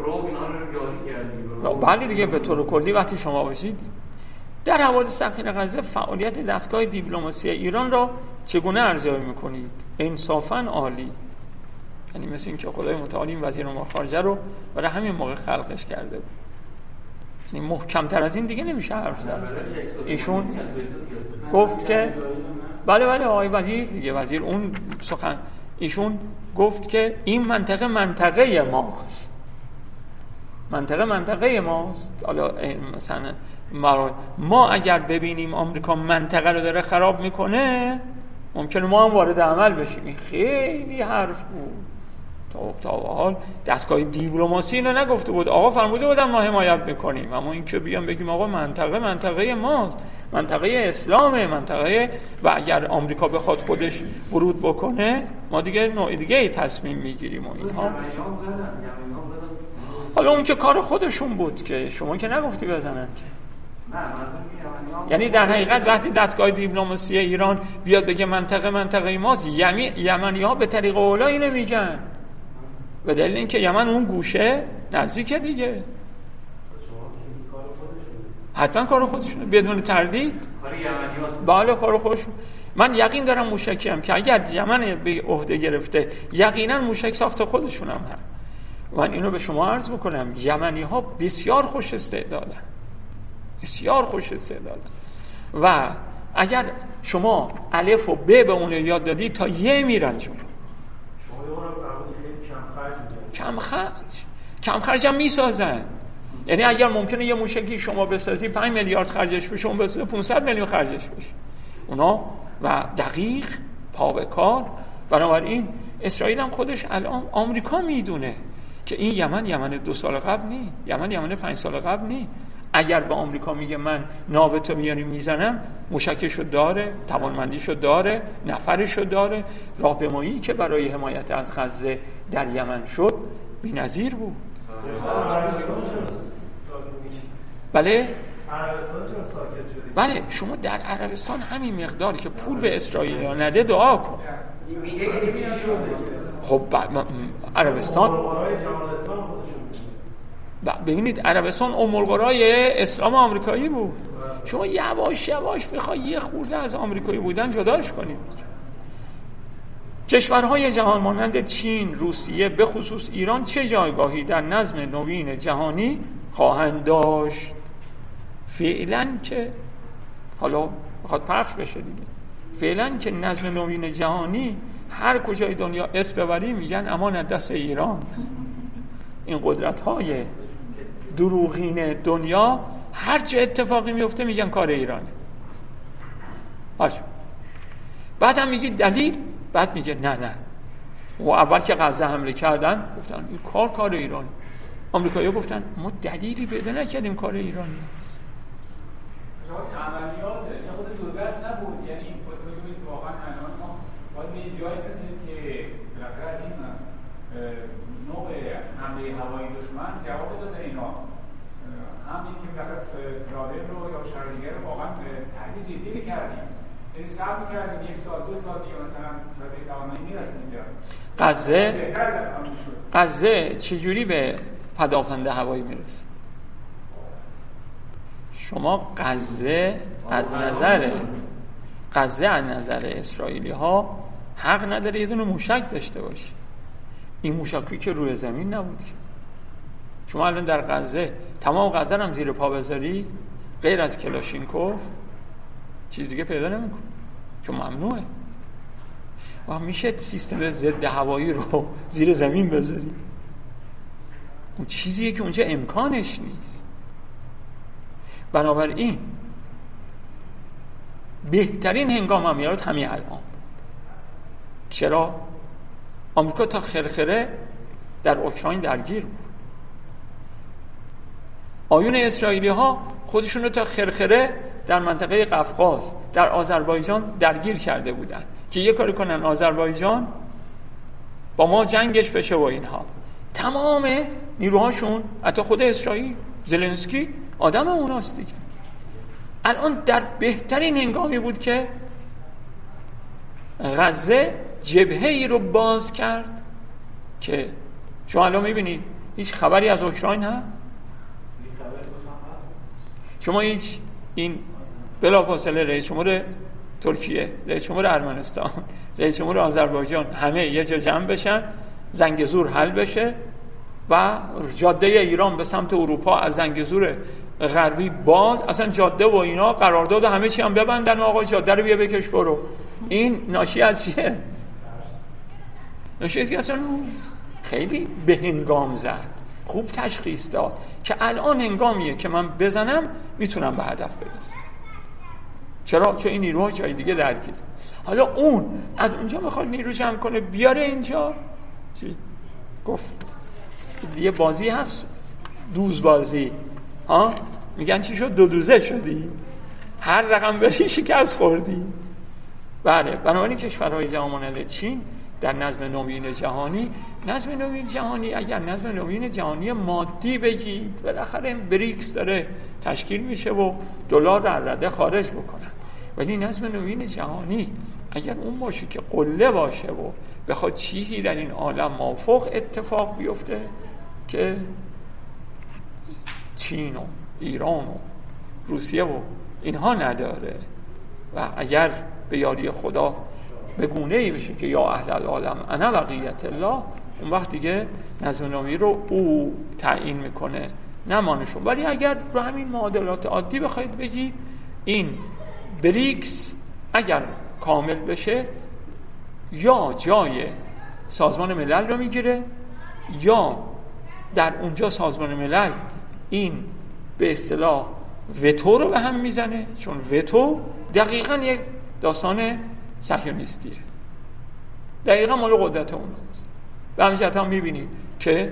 بله دیگه، به طور کلی وقتی شما باشید در حوادث اخیر غزه فعالیت دستگاه دیپلماسی ایران را چگونه ارزیابی میکنید؟ انصافاً عالی. یعنی مثل این که خدای متعال این وزیر امور خارجه رو برای همین موقع خلقش کرده بود. یعنی محکم‌تر از این دیگه نمیشه حرف زد. ایشون گفت که بله بله آقای وزیر دیگه، وزیر اون سخن، ایشون گفت که این منطقه منطقه ماست. منطقه منطقه ماست. حالا مثلا ما اگر ببینیم آمریکا منطقه رو داره خراب میکنه ممکنه ما هم وارد عمل بشیم. این خیلی حرف بود. تا حال دستگاه دیپلماسی اینو نگفته بود. آقا فرموده بودن ما حمایت میکنیم، اما این که بیان بگیم آقا منطقه منطقه ماست، منطقه اسلامه، منطقه، و اگر آمریکا بخواد خودش ورود بکنه ما دیگه نوع دیگه ای تصمیم میگیریم و اینها. حالا اون که کار خودشون بود که شما که نگفتی بزنن که. یعنی در حقیقت وقتی دستگاه دیپلماسی ایران بیاد بگه منطقه منطقه ماست، یمنی ها به طریق اولا اینو میگن، به دلیل اینکه یمن اون گوشه نزدیکه دیگه. حتما کار خودشونه بدون تردید. کار یمنیاست. بله کار خودشون. من یقین دارم موشکی هم که اگر یمن به عهده گرفته یقینا موشک ساخت خودشون هم هست. من اینو به شما عرض بکنم، یمنی ها بسیار خوش استعدادن، بسیار خوش استعدادن، و اگر شما الف و ب به اون یاد دادی تا یه میرن جلو. کم خرج کم خرج هم میسازن. یعنی اگر ممکنه یه موشکی شما بسازی پنج میلیارد خرجش بشه، اون بسازه پانصد میلیون خرجش بشه اونا، و دقیق پا به کار. بنابراین اسرائیل هم خودش الان آمریکا میدونه که این یمن یمن دو سال قبل نی، یمن یمن پنج سال قبل نی. اگر به آمریکا میگه من ناوتو میاری میزنم، موشکشو داره، توانمندیشو داره، نفرشو داره. راهپیمایی که برای حمایت از غزه در یمن شد بی‌نظیر بود. بله بله شما در عربستان همین مقداری که پول به اسرائیل نده دعا کن. خب عربستان ببینید، عربستان ام القرای اسلام آمریکایی بود. شما یواش یواش بخوای یه خورده از آمریکایی بودن جداش کنید. کشورهای جهان مانند چین، روسیه، به خصوص ایران چه جایگاهی در نظم نوین جهانی خواهند داشت؟ فعلا که حالا بخواد پخش بشه دیگه، فعلا که نظم نوین جهانی هر کجای دنیا اسم ببری میگن امان دست ایران. این قدرت‌های دروغین دنیا هر چه اتفاقی میفته میگن کار ایرانه. باشه. بعد هم میگی دلیل، بعد میگه نه نه و اول که غزه حمله کردن گفتن این کار کار ایرانه. آمریکایی‌ها گفتن ما دلیلی پیدا نکردیم کار ایران نیست. عملیات یعنی خود زودرس نبود، یعنی خودمون واقعا الان ما باید به جایی برسیم که بالاخره از این نوع حمله هوایی دشمن جواب داده. اینا همین که بالاخره ترابل رو یا شهر دیگر رو واقعا تهدید جدی می‌کردیم، یعنی صبر می‌کردیم یک سال دو سال دیگه مثلا شاید به توانایی می‌رسیم اینجا. غزه غزه چجوری به پدافند هوایی میرسه؟ شما غزه از نظر غزه از نظر اسرائیلی ها حق نداره یه دونه موشک داشته باشه. این موشکی که روی زمین نبود. شما الان در غزه تمام غزه هم زیر پا بذاری غیر از کلاشینکوف چیز دیگه پیدا نمی‌کنی، چون ممنوعه. و میشه سیستم ضد هوایی رو زیر زمین بذاری؟ اون چیزیه که اونجا امکانش نیست. بنابراین بهترین هنگام عملیات همین الان. چرا؟ آمریکا تا خرخره در اوکراین درگیر بود. آیون اسرائیلی ها خودشون رو تا خرخره در منطقه قفقاز، در آذربایجان درگیر کرده بودن که یه کاری کنن آذربایجان با ما جنگش بشه و اینها. تمام نیروهاشون، حتی خود اسرائیل، زلنسکی آدم اوناست دیگه. الان در بهترین هنگامی بود که غزه جبهه‌ای رو باز کرد که شما الان میبینید هیچ خبری از اوکراین هست؟ شما هیچ این بلافاصله رئیس جمهور ترکیه، رئیس جمهور ارمنستان، رئیس جمهور آذربایجان همه یه جا جمع بشن، زنگزور حل بشه و جاده ایران به سمت اروپا از زنگزور غربی باز، اصلا جاده و اینا قرارداد و همه چی هم ببندن، آقا جاده رو بیا بکش برو. این ناشی از چیه؟ ناشی از که اصلا خیلی به هنگام زد، خوب تشخیص داد که الان هنگامیه که من بزنم میتونم به هدف برسم. چرا؟ چون این نیروها جای دیگه درگیره. حالا اون از اونجا میخواد نیرو جمع کنه بیاره اینجا، چی؟ گفت یه بازی هست، دوز بازی ها، میگن چی شد؟ دو دوزه شدی، هر رقم بری شکست خوردی. بله، بنابراین کشورهای جهان مانند چین در نظم نوین جهانی، نظم نوین جهانی اگر نظم نوین جهانی مادی بگید، بالاخره این بریکس داره تشکیل میشه و دلار رو رده خارج بکنن، ولی نظم نوین جهانی اگر اون باشه که قله باشه و بخواد چیزی در این عالم موافق اتفاق بیفته که چین و ایران و روسیه و اینها نداره، و اگر به یاری خدا به گونه ای بشه که یا اهل العالم انا بقیت الله، اون وقت دیگه نظم نوین رو او تعیین میکنه نه مانشون. ولی اگر رو همین معادلات عادی بخواید بگی این بریکس اگر کامل بشه یا جای سازمان ملل رو میگیره یا در اونجا سازمان ملل این به اصطلاح وتو رو به هم میزنه، چون وتو دقیقاً یک داستان صهیونیستیه، دقیقاً مال قدرت اوناست. به همین جهت هم میبینید که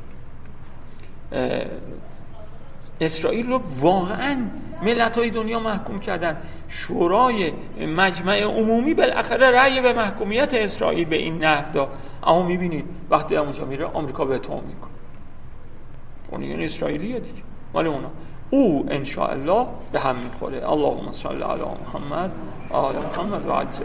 اسرائیل رو واقعاً ملت‌های دنیا محکوم کردن. شورای مجمع عمومی بالاخره رأی به محکومیت اسرائیل به این نحو داد، اما میبینید وقتی اونجا میره آمریکا وتو میکنه. اون یعنی اسرائیلیه دیگه، مال اونا. او ان شاء الله به هم میخوره. اللهم صل علی محمد و آل محمد و عجل